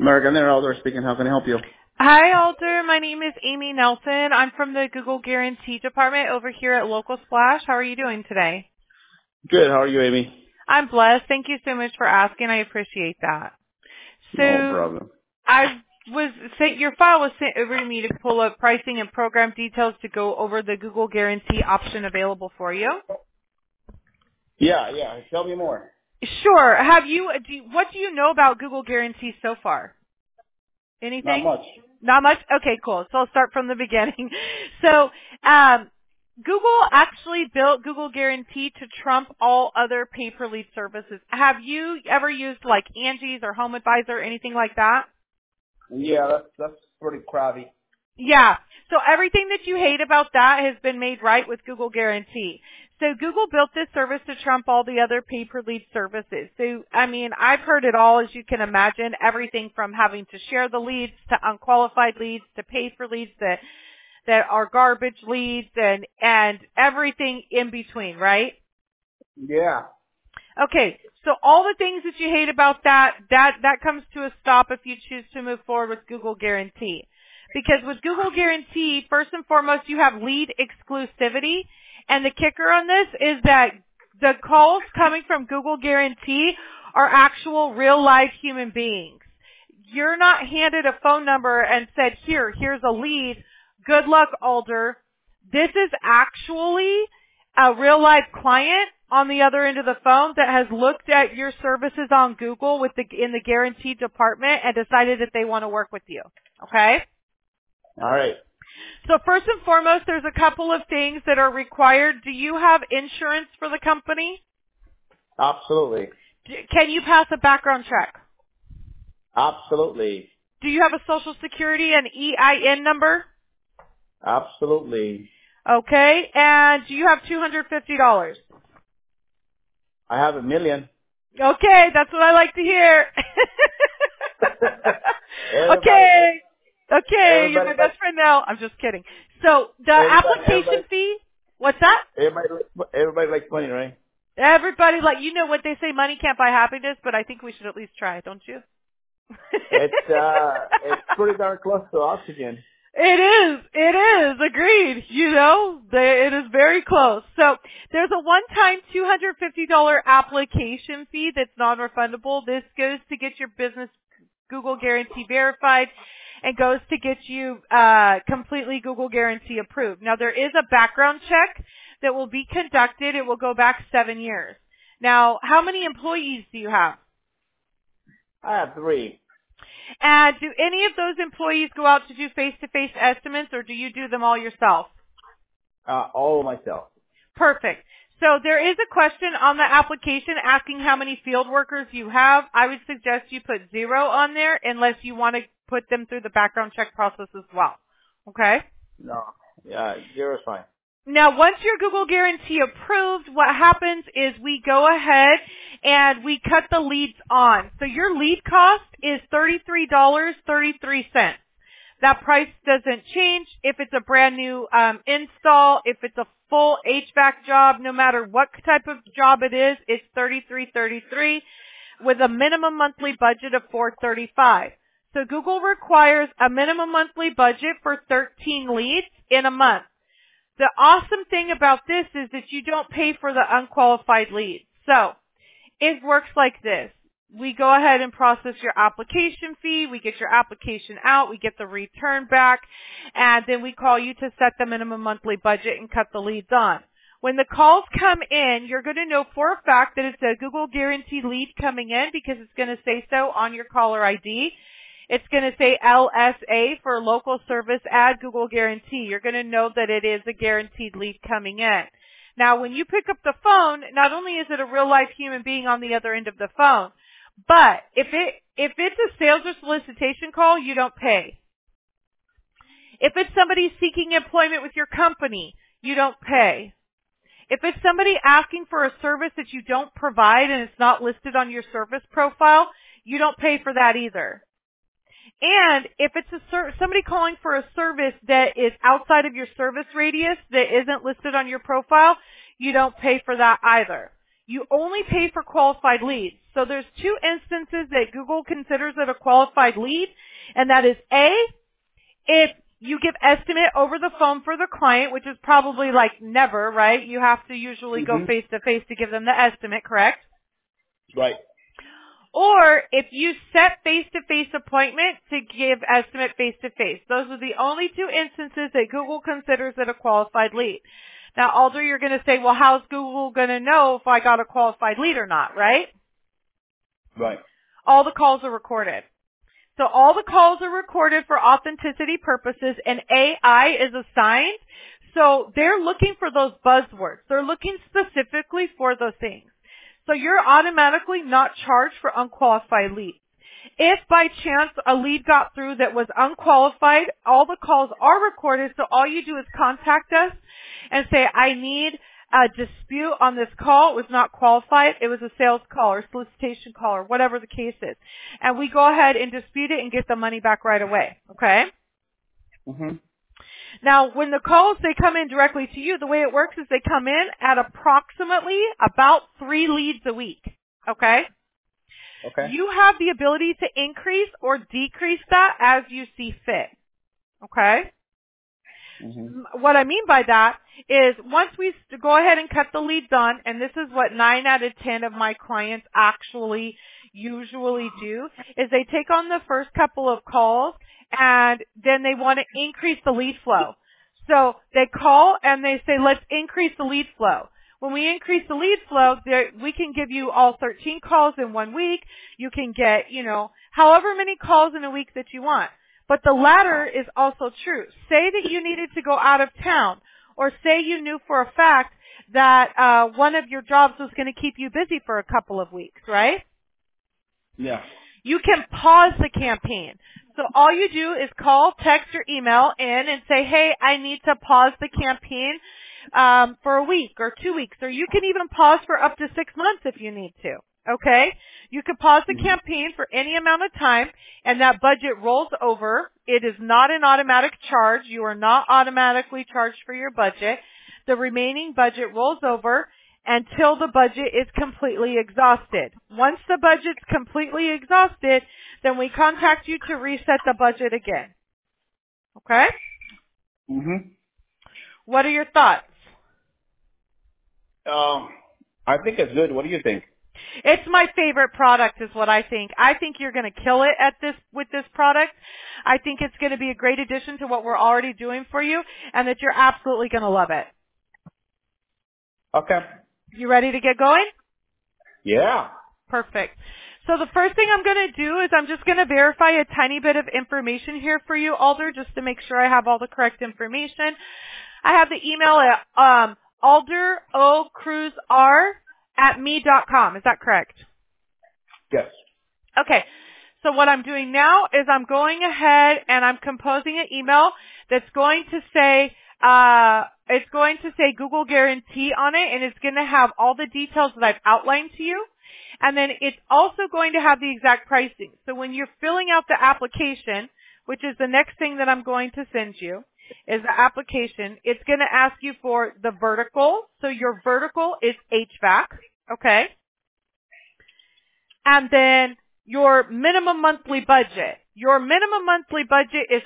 American Elder speaking. How can I help you? Hi, Alder. My name is Amy Nelson. I'm from the Google Guarantee Department over here at Local Splash. How are you doing today? Good. How are you, Amy? I'm blessed. Thank you so much for asking. I appreciate that. No So problem. your file was sent over to me to pull up pricing and program details to go over the Google Guarantee option available for you. Yeah. Tell me more. Sure. What do you know about Google Guarantee so far? Not Anything? much. Not much? Okay, cool. So I'll start from the beginning. So, Google actually built Google Guarantee to trump all other pay-per-lead services. Have you ever used like Angie's or Home Advisor or anything like that? Yeah, that's pretty crabby. Yeah. So everything that you hate about that has been made right with Google Guarantee. So Google built this service to trump all the other pay-per-lead services. So, I mean, I've heard it all, as you can imagine, everything from having to share the leads to unqualified leads to pay for leads that are garbage leads and everything in between, right? Yeah. Okay, so all the things that you hate about that comes to a stop if you choose to move forward with Google Guarantee. Because with Google Guarantee, first and foremost, you have lead exclusivity. And the kicker on this is that the calls coming from Google Guarantee are actual real life human beings. You're not handed a phone number and said, here's a lead. Good luck, Alder. This is actually a real life client on the other end of the phone that has looked at your services on Google in the Guarantee department and decided that they want to work with you. Okay? All right. So first and foremost, there's a couple of things that are required. Do you have insurance for the company? Absolutely. Can you pass a background check? Absolutely. Do you have a Social Security and EIN number? Absolutely. Okay. And do you have $250? I have $1 million. Okay, that's what I like to hear. Everybody, Okay, you're my everybody best friend now. I'm just kidding. So the everybody, application fee, what's that? everybody likes money, right? Everybody, you know what they say, money can't buy happiness, but I think we should at least try, don't you? It's pretty darn close to oxygen. It is, agreed. It is very close. So there's a one-time $250 application fee that's non-refundable. This goes to get your business Google Guarantee verified and goes to get you completely Google Guarantee approved. Now there is a background check that will be conducted. It will go back 7 years. Now, how many employees do you have? I have 3. And do any of those employees go out to do face-to-face estimates, or do you do them all yourself? All myself. Perfect. So there is a question on the application asking how many field workers you have. I would suggest you put 0 on there unless you want to put them through the background check process as well. Okay? No. Yeah, 0 is fine. Now, once your Google Guarantee approved, what happens is we go ahead and we cut the leads on. So your lead cost is $33.33. That price doesn't change if it's a brand new install, if it's a full HVAC job, no matter what type of job it is, it's $33.33 with a minimum monthly budget of $435. So Google requires a minimum monthly budget for 13 leads in a month. The awesome thing about this is that you don't pay for the unqualified leads. So it works like this. We go ahead and process your application fee. We get your application out. We get the return back. And then we call you to set the minimum monthly budget and cut the leads on. When the calls come in, you're going to know for a fact that it's a Google Guarantee lead coming in because it's going to say so on your caller ID. It's going to say LSA for Local Service Ad Google Guarantee. You're going to know that it is a guaranteed lead coming in. Now, when you pick up the phone, not only is it a real-life human being on the other end of the phone, but if it's a sales or solicitation call, you don't pay. If it's somebody seeking employment with your company, you don't pay. If it's somebody asking for a service that you don't provide and it's not listed on your service profile, you don't pay for that either. And if it's somebody calling for a service that is outside of your service radius that isn't listed on your profile, you don't pay for that either. you only pay for qualified leads. So there's two instances that Google considers it a qualified lead, and that is A, if you give estimate over the phone for the client, which is probably like never, right? You have to usually go face to face to give them the estimate, correct? Right. Or if you set face-to-face appointment to give estimate face-to-face. Those are the only two instances that Google considers it a qualified lead. Now, Alder, you're going to say, well, how's Google going to know if I got a qualified lead or not, right? Right. All the calls are recorded. So all the calls are recorded for authenticity purposes, and AI is assigned. So they're looking for those buzzwords. They're looking specifically for those things. So you're automatically not charged for unqualified leads. If by chance a lead got through that was unqualified, all the calls are recorded, so all you do is contact us and say, I need a dispute on this call. It was not qualified. It was a sales call or solicitation call or whatever the case is. And we go ahead and dispute it and get the money back right away. Okay? Mm-hmm. Now, when the calls, they come in directly to you, the way it works is they come in at approximately about 3 leads a week. Okay? Okay. You have the ability to increase or decrease that as you see fit. Okay? Mm-hmm. What I mean by that is once we go ahead and cut the leads on, and this is what 9 out of 10 of my clients actually usually do, is they take on the first couple of calls and then they want to increase the lead flow. So they call and they say, let's increase the lead flow. When we increase the lead flow, we can give you all 13 calls in 1 week. You can get, however many calls in a week that you want. But the latter is also true. Say that you needed to go out of town, or say you knew for a fact that one of your jobs was going to keep you busy for a couple of weeks, right? Yeah. You can pause the campaign. So all you do is call, text, or email in and say, hey, I need to pause the campaign for a week or 2 weeks, or you can even pause for up to 6 months if you need to. Okay? You can pause the campaign for any amount of time, and that budget rolls over. It is not an automatic charge. You are not automatically charged for your budget. The remaining budget rolls over until the budget is completely exhausted. Once the budget's completely exhausted, then we contact you to reset the budget again. Okay? Mm-hmm. What are your thoughts? I think it's good. What do you think? It's my favorite product is what I think. I think you're going to kill it with this product. I think it's going to be a great addition to what we're already doing for you, and that you're absolutely going to love it. Okay. You ready to get going? Yeah. Perfect. So the first thing I'm going to do is I'm just going to verify a tiny bit of information here for you, Alder, just to make sure I have all the correct information. I have the email at alderocruzr@me.com. Is that correct? Yes. Okay. So what I'm doing now is I'm going ahead and I'm composing an email that's going to say, it's going to say Google Guarantee on it, and it's going to have all the details that I've outlined to you. And then it's also going to have the exact pricing. So when you're filling out the application, which is the next thing that I'm going to send you, is the application, it's going to ask you for the vertical. So your vertical is HVAC, okay? And then your minimum monthly budget. Your minimum monthly budget is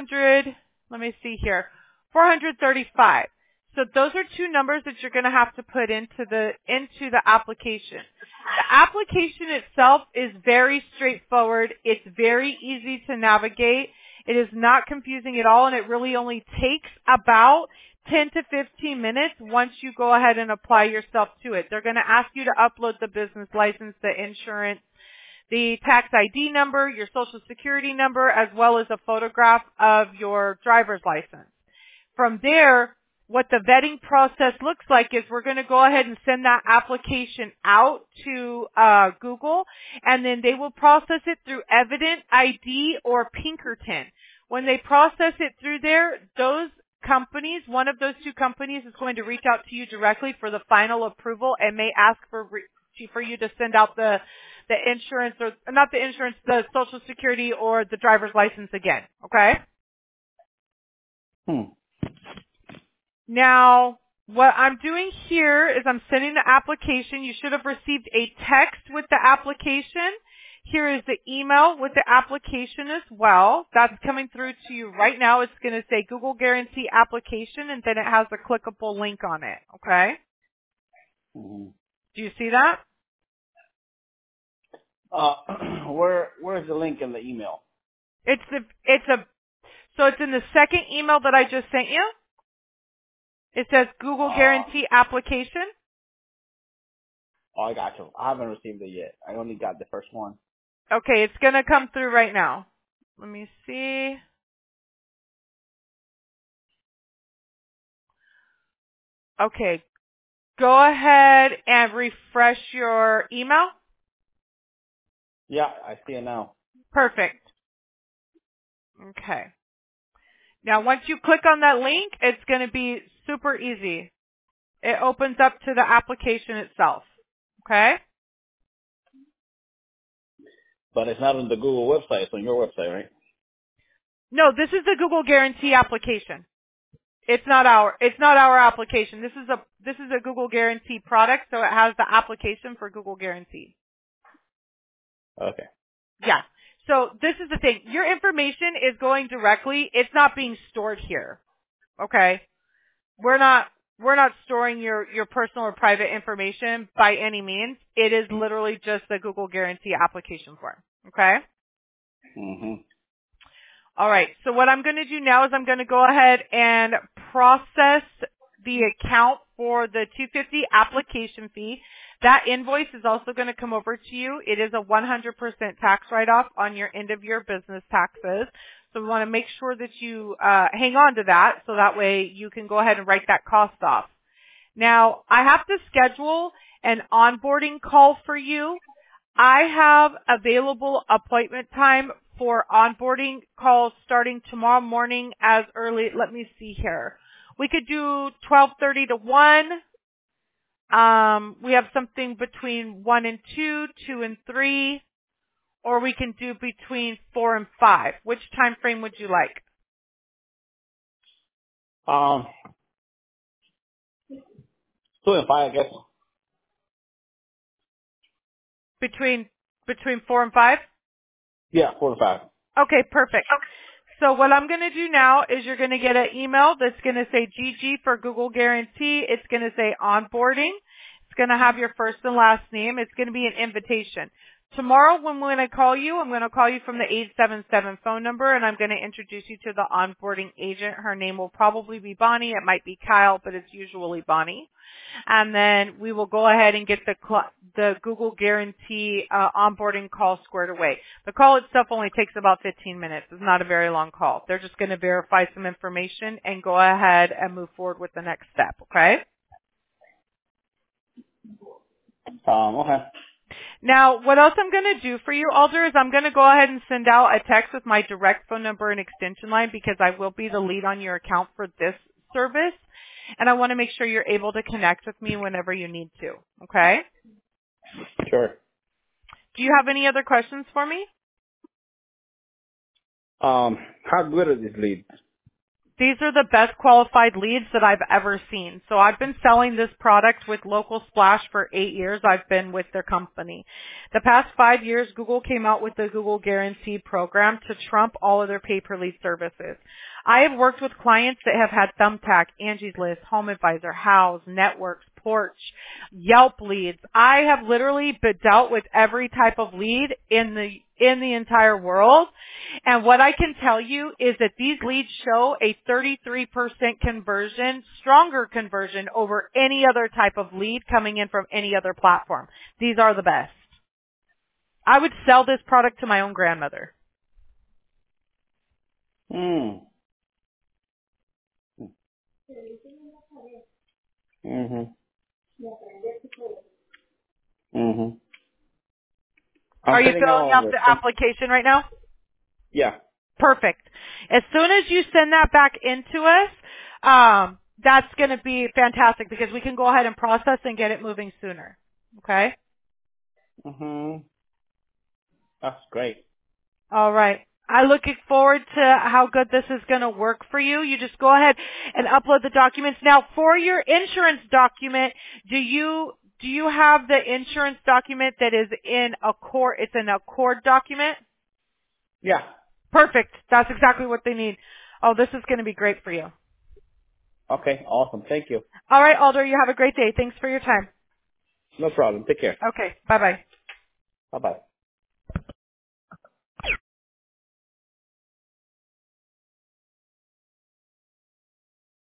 435. So those are two numbers that you're going to have to put into the application. The application itself is very straightforward. It's very easy to navigate. It is not confusing at all, and it really only takes about 10 to 15 minutes once you go ahead and apply yourself to it. They're going to ask you to upload the business license, the insurance, the tax ID number, your social security number, as well as a photograph of your driver's license. From there, what the vetting process looks like is we're going to go ahead and send that application out to Google, and then they will process it through Evident ID or Pinkerton. When they process it through there, those companies, one of those two companies is going to reach out to you directly for the final approval and may ask for you to send out the insurance, or not the insurance, the social security or the driver's license again. Okay? Now, What I'm doing here is I'm sending the application. You should have received a text with the application. Here is the email with the application as well. That's coming through to you right now. It's going to say Google Guarantee application, and then it has a clickable link on it. Okay? Mm-hmm. Do you see that? Where's the link in the email? So it's in the second email that I just sent you. It says Google Guarantee application. Oh, I got you. I haven't received it yet. I only got the first one. Okay, it's going to come through right now. Let me see. Okay, go ahead and refresh your email. Yeah, I see it now. Perfect. Okay. Now, once you click on that link, it's going to be super easy. It opens up to the application itself. Okay? But it's not on the Google website. It's on your website, right? No, this is the Google Guarantee application. It's not our application. This is a Google Guarantee product, so it has the application for Google Guarantee. Okay. Yeah. So this is the thing. Your information is going directly. It's not being stored here. Okay? We're not storing your personal or private information by any means. It is literally just the Google Guarantee application form. Okay? Mm-hmm. All right. So what I'm going to do now is I'm going to go ahead and process the account for the $250 application fee. That invoice is also going to come over to you. It is a 100% tax write-off on your end of year business taxes. So we want to make sure that you hang on to that so that way you can go ahead and write that cost off. Now, I have to schedule an onboarding call for you. I have available appointment time for onboarding calls starting tomorrow morning as early, let me see here. We could do 12:30 to 1. We have something between 1 and 2, 2 and 3, or we can do between 4 and 5. Which time frame would you like? 2 and 5, I guess. Between 4 and 5? Yeah, 4 and 5. Okay, perfect. So what I'm going to do now is you're going to get an email that's going to say GG for Google Guarantee. It's going to say onboarding. It's going to have your first and last name. It's going to be an invitation. Tomorrow when I call you, I'm going to call you from the 877 phone number, and I'm going to introduce you to the onboarding agent. Her name will probably be Bonnie. It might be Kyle, but it's usually Bonnie. And then we will go ahead and get the Google Guarantee onboarding call squared away. The call itself only takes about 15 minutes. It's not a very long call. They're just going to verify some information and go ahead and move forward with the next step, okay? Okay. Now, what else I'm going to do for you, Alder, is I'm going to go ahead and send out a text with my direct phone number and extension line because I will be the lead on your account for this service. And I want to make sure you're able to connect with me whenever you need to. Okay? Sure. Do you have any other questions for me? How good are these leads? These are the best qualified leads that I've ever seen. So I've been selling this product with Local Splash for 8 years. I've been with their company. The past 5 years, Google came out with the Google Guarantee program to trump all of their pay-per-lead services. I have worked with clients that have had Thumbtack, Angie's List, Home Advisor, Houzz, Networks, Porch, Yelp leads. I have literally been dealt with every type of lead in the entire world. And what I can tell you is that these leads show a 33% conversion, stronger conversion over any other type of lead coming in from any other platform. These are the best. I would sell this product to my own grandmother. Mm. Mm-hmm. Mm-hmm. Are I'm you filling filling out out the the thing. application right now? Yeah. Perfect. As soon as you send that back into us, that's going to be fantastic because we can go ahead and process and get it moving sooner. Okay? Mm-hmm. That's great. All right. I'm looking forward to how good this is going to work for you. You just go ahead and upload the documents. Now, for your insurance document, do you have the insurance document that is in Accord? It's an Accord document? Yeah. Perfect. That's exactly what they need. Oh, this is going to be great for you. Okay. Awesome. Thank you. All right, Alder, you have a great day. Thanks for your time. No problem. Take care. Okay, bye-bye. Bye bye.